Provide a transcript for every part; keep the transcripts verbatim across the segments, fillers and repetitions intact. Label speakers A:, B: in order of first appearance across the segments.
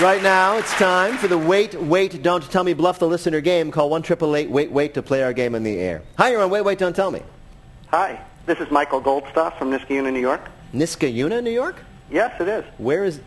A: Right now, it's time for the Wait, Wait, Don't Tell Me Bluff the Listener game. Call one eight eight eight, wait, wait to play our game on the air. Hi, you're on Wait, Wait, Don't Tell Me.
B: Hi, this is Michael Goldstoff from Niskayuna, New York.
A: Niskayuna, New York?
B: Yes, it is.
A: Where is...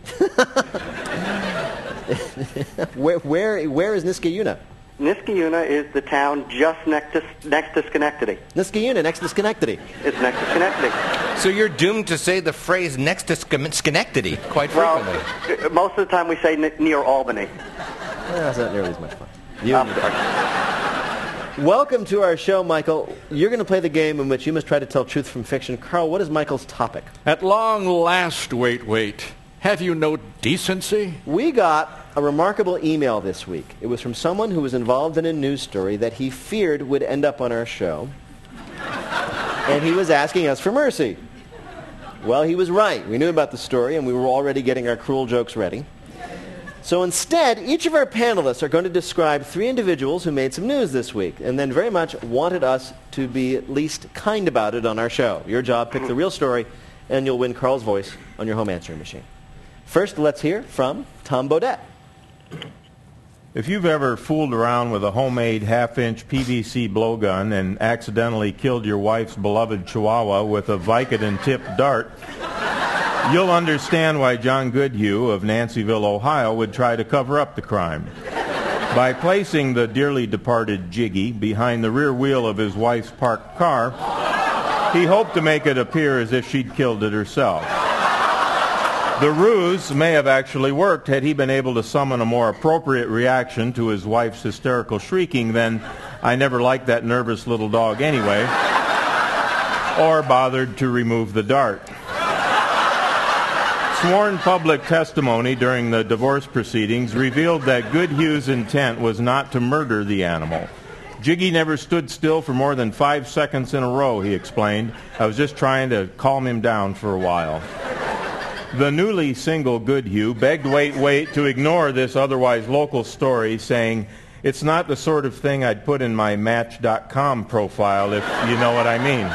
A: where, where, where is Niskayuna?
B: Niskayuna is the town just next to, next to Schenectady.
A: Niskayuna, next to Schenectady.
B: It's next to Schenectady.
C: So you're doomed to say the phrase next to Sch- Schenectady quite frequently.
B: Well, most of the time we say n- near Albany.
A: Well, that's not nearly as much fun. You and your partner. Welcome to our show, Michael. You're going to play the game in which you must try to tell truth from fiction. Carl, what is Michael's topic?
D: At long last, wait, wait. Have you no decency?
A: We got a remarkable email this week. It was from someone who was involved in a news story that he feared would end up on our show. And he was asking us for mercy. Well, he was right. We knew about the story, and we were already getting our cruel jokes ready. So instead, each of our panelists are going to describe three individuals who made some news this week, and then very much wanted us to be at least kind about it on our show. Your job, pick the real story, and you'll win Carl's voice on your home answering machine. First, let's hear from Tom Bodette.
E: If you've ever fooled around with a homemade half-inch P V C blowgun and accidentally killed your wife's beloved Chihuahua with a Vicodin-tipped dart, you'll understand why John Goodhue of Nanciville, Ohio, would try to cover up the crime. By placing the dearly departed Jiggy behind the rear wheel of his wife's parked car, he hoped to make it appear as if she'd killed it herself. The ruse may have actually worked had he been able to summon a more appropriate reaction to his wife's hysterical shrieking than, "I never liked that nervous little dog anyway," or bothered to remove the dart. Sworn public testimony during the divorce proceedings revealed that Goodhue's intent was not to murder the animal. "Jiggy never stood still for more than five seconds in a row," he explained. "I was just trying to calm him down for a while." The newly single Goodhue begged Wait, Wait to ignore this otherwise local story, saying, "It's not the sort of thing I'd put in my Match dot com profile, if you know what I mean."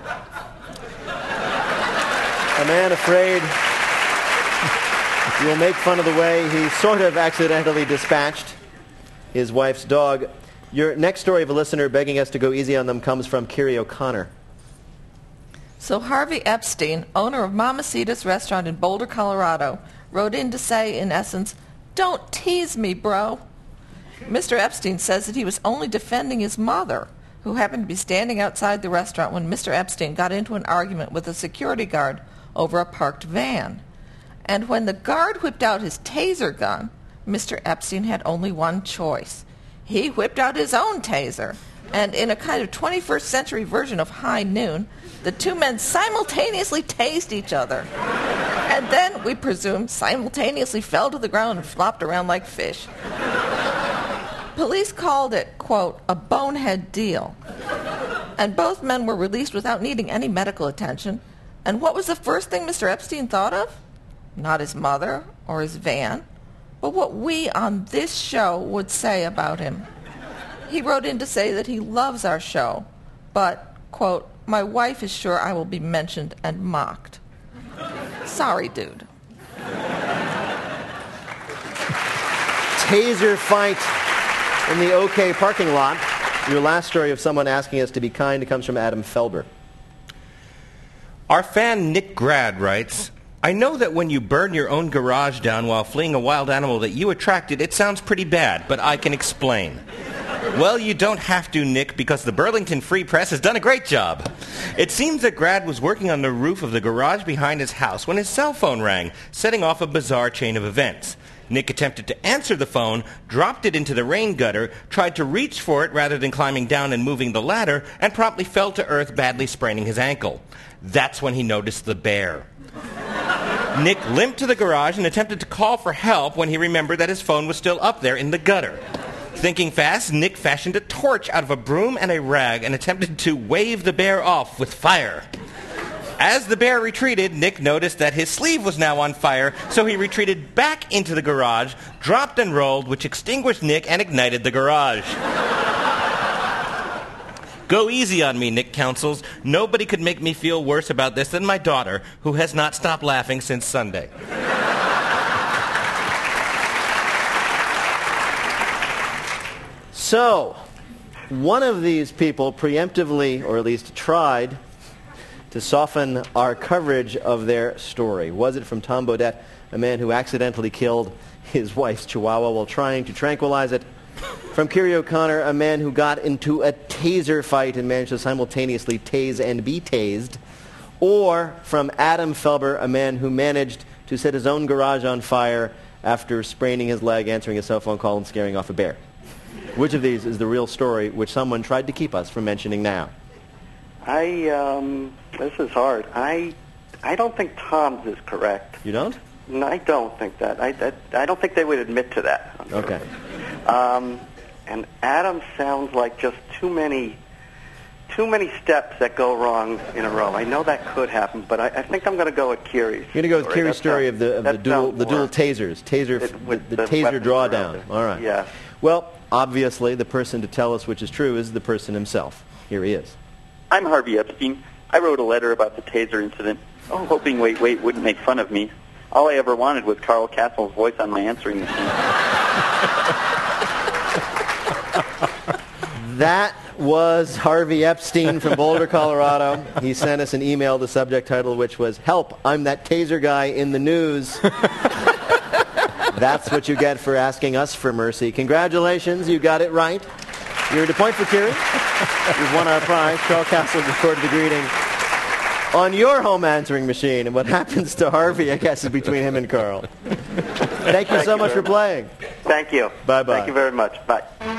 A: A man afraid you will make fun of the way he sort of accidentally dispatched his wife's dog. Your next story of a listener begging us to go easy on them comes from Kiri O'Connor.
F: So Harvey Epstein, owner of Mamacita's restaurant in Boulder, Colorado, wrote in to say, in essence, "Don't tease me, bro." Mister Epstein says that he was only defending his mother, who happened to be standing outside the restaurant when Mister Epstein got into an argument with a security guard over a parked van. And when the guard whipped out his taser gun, Mister Epstein had only one choice. He whipped out his own taser, and in a kind of twenty-first century version of High Noon, the two men simultaneously tased each other. And then, we presume, simultaneously fell to the ground and flopped around like fish. Police called it, quote, a bonehead deal. And both men were released without needing any medical attention. And what was the first thing Mister Epstein thought of? Not his mother or his van, but what we on this show would say about him. He wrote in to say that he loves our show, but, quote, my wife is sure I will be mentioned and mocked. Sorry, dude.
A: Taser fight in the OK parking lot. Your last story of someone asking us to be kind comes from Adam Felber.
C: Our fan Nick Grad writes, I know that when you burn your own garage down while fleeing a wild animal that you attracted, it sounds pretty bad, but I can explain. Well, you don't have to, Nick, because the Burlington Free Press has done a great job. It seems that Grad was working on the roof of the garage behind his house when his cell phone rang, setting off a bizarre chain of events. Nick attempted to answer the phone, dropped it into the rain gutter, tried to reach for it rather than climbing down and moving the ladder, and promptly fell to earth, badly spraining his ankle. That's when he noticed the bear. Nick limped to the garage and attempted to call for help when he remembered that his phone was still up there in the gutter. Thinking fast, Nick fashioned a torch out of a broom and a rag and attempted to wave the bear off with fire. As the bear retreated, Nick noticed that his sleeve was now on fire, so he retreated back into the garage, dropped and rolled, which extinguished Nick and ignited the garage. Go easy on me, Nick counsels. Nobody could make me feel worse about this than my daughter, who has not stopped laughing since Sunday.
A: So, one of these people preemptively, or at least tried, to soften our coverage of their story. Was it from Tom Bodette, a man who accidentally killed his wife's chihuahua while trying to tranquilize it? From Kiri O'Connor, a man who got into a taser fight and managed to simultaneously tase and be tased? Or from Adam Felber, a man who managed to set his own garage on fire after spraining his leg, answering a cell phone call, and scaring off a bear? Which of these is the real story which someone tried to keep us from mentioning now?
B: I, um, this is hard. I, I don't think Tom's is correct.
A: You don't?
B: No, I don't think that. I, I, I don't think they would admit to that.
A: Okay.
B: Um, and Adam sounds like just too many, too many steps that go wrong in a row. I know that could happen, but I, I think I'm going to go with Kiri's.
A: You're going to go with
B: story.
A: Kiri's
B: That
A: story
B: sounds-
A: of the of the
B: that
A: dual
B: sounds
A: the dual
B: more-
A: tasers, taser,
B: It-
A: the,
B: with
A: the
B: the
A: taser
B: weapons
A: drawdown.
B: around it.
A: All right.
B: Yeah.
A: Well, obviously, the person to tell us which is true is the person himself. Here he is.
G: I'm Harvey Epstein. I wrote a letter about the taser incident, oh, hoping Wait Wait wouldn't make fun of me. All I ever wanted was Carl Castle's voice on my answering machine.
A: That was Harvey Epstein from Boulder, Colorado. He sent us an email, the subject title which was, "Help, I'm that taser guy in the news." That's what you get for asking us for mercy. Congratulations, you got it right. You're to point for Kiri. You've won our prize. Carl Castle recorded the greeting on your home answering machine. And what happens to Harvey, I guess, is between him and Carl. Thank you so much for playing.
B: Thank you.
A: Bye-bye.
B: Thank you very much. Bye.